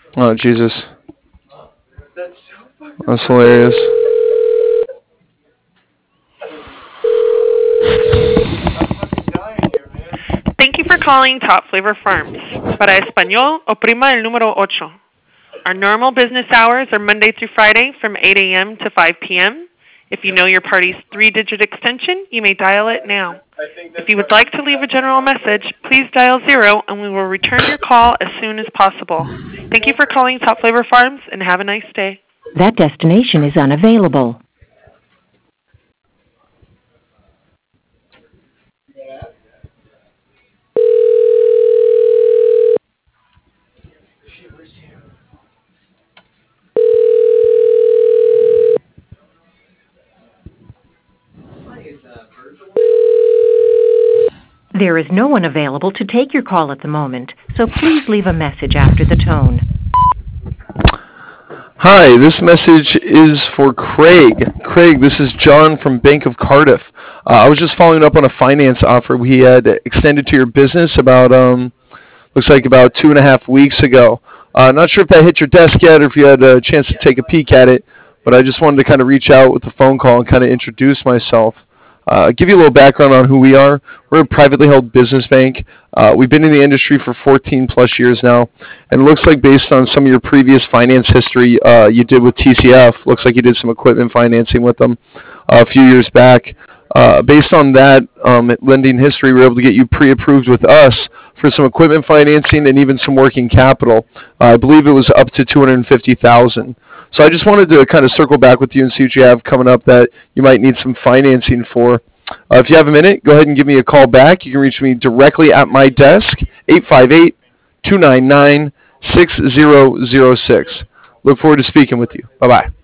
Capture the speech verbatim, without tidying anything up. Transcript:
Oh, Jesus. That's hilarious. Thank you for calling Top Flavor Farms. Para español, oprima el número ocho. Our normal business hours are Monday through Friday from eight a.m. to five p.m. If you know your party's three-digit extension, you may dial it now. If you would like to leave a general message, please dial zero and we will return your call as soon as possible. Thank you for calling Top Flavor Farms and have a nice day. That destination is unavailable. There is no one available to take your call at the moment, so please leave a message after the tone. Hi, this message is for Craig. Craig, this is John from Bank of Cardiff. Uh, I was just following up on a finance offer we had extended to your business about, um, looks like about two and a half weeks ago. Uh, not sure if that hit your desk yet or if you had a chance to take a peek at it, but I just wanted to kind of reach out with the phone call and kind of introduce myself. Uh, give you a little background on who we are. We're a privately held business bank. Uh, we've been in the industry for fourteen plus years now, and it looks like based on some of your previous finance history uh, you did with T C F, looks like you did some equipment financing with them uh, a few years back. Uh, based on that um, lending history, we were able to get you pre-approved with us for some equipment financing and even some working capital. Uh, I believe it was up to two hundred fifty thousand dollars. So I just wanted to kind of circle back with you and see what you have coming up that you might need some financing for. Uh, if you have a minute, go ahead and give me a call back. You can reach me directly at my desk, eight five eight, two nine nine, six zero zero six. Look forward to speaking with you. Bye-bye.